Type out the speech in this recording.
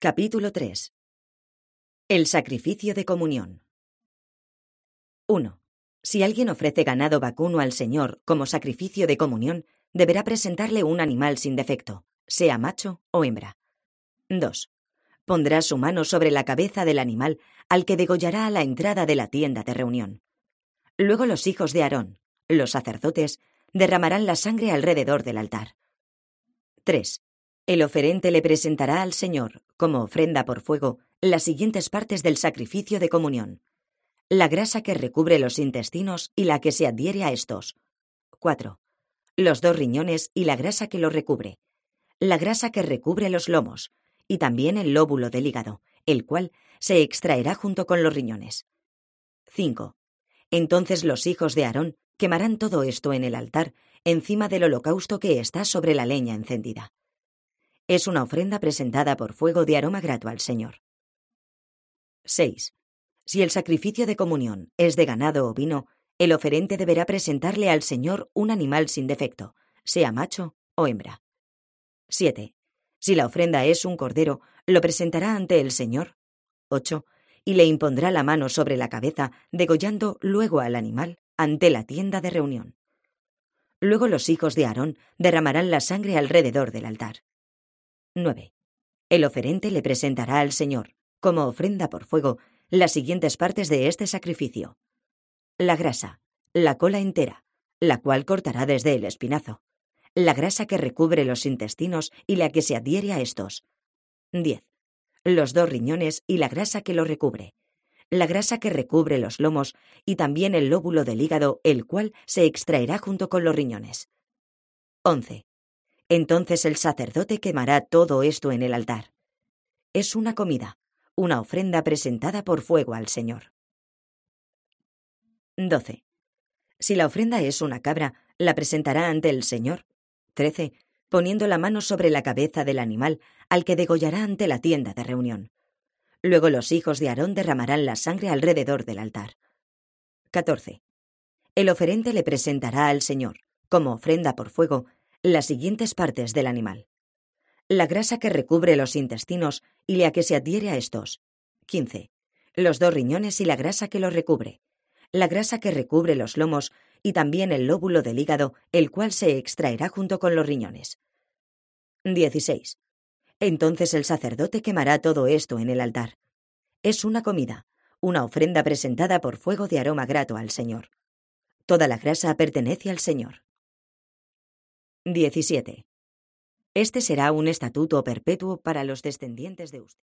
Capítulo 3. El sacrificio de comunión. 1. Si alguien ofrece ganado vacuno al Señor como sacrificio de comunión, deberá presentarle un animal sin defecto, sea macho o hembra. 2. Pondrá su mano sobre la cabeza del animal al que degollará a la entrada de la tienda de reunión. Luego los hijos de Aarón, los sacerdotes, derramarán la sangre alrededor del altar. 3. El oferente le presentará al Señor, como ofrenda por fuego, las siguientes partes del sacrificio de comunión: la grasa que recubre los intestinos y la que se adhiere a estos. 4. Los 2 riñones y la grasa que los recubre, la grasa que recubre los lomos, y también el lóbulo del hígado, el cual se extraerá junto con los riñones. 5. Entonces los hijos de Aarón quemarán todo esto en el altar, encima del holocausto que está sobre la leña encendida. Es una ofrenda presentada por fuego de aroma grato al Señor. 6. Si el sacrificio de comunión es de ganado o vino, el oferente deberá presentarle al Señor un animal sin defecto, sea macho o hembra. 7. Si la ofrenda es un cordero, lo presentará ante el Señor. 8. Y le impondrá la mano sobre la cabeza, degollando luego al animal ante la tienda de reunión. Luego los hijos de Aarón derramarán la sangre alrededor del altar. 9. El oferente le presentará al Señor, como ofrenda por fuego, las siguientes partes de este sacrificio: la grasa, la cola entera, la cual cortará desde el espinazo, la grasa que recubre los intestinos y la que se adhiere a estos. 10. Los 2 riñones y la grasa que los recubre, la grasa que recubre los lomos y también el lóbulo del hígado, el cual se extraerá junto con los riñones. 11. Entonces el sacerdote quemará todo esto en el altar. Es una comida, una ofrenda presentada por fuego al Señor. 12. Si la ofrenda es una cabra, la presentará ante el Señor. 13. Poniendo la mano sobre la cabeza del animal, al que degollará ante la tienda de reunión. Luego los hijos de Aarón derramarán la sangre alrededor del altar. 14. El oferente le presentará al Señor, como ofrenda por fuego, las siguientes partes del animal: la grasa que recubre los intestinos y la que se adhiere a estos. 15. Los 2 riñones y la grasa que los recubre, la grasa que recubre los lomos y también el lóbulo del hígado, el cual se extraerá junto con los riñones. 16. Entonces el sacerdote quemará todo esto en el altar. Es una comida, una ofrenda presentada por fuego de aroma grato al Señor. Toda la grasa pertenece al Señor. 17. Este será un estatuto perpetuo para los descendientes de usted.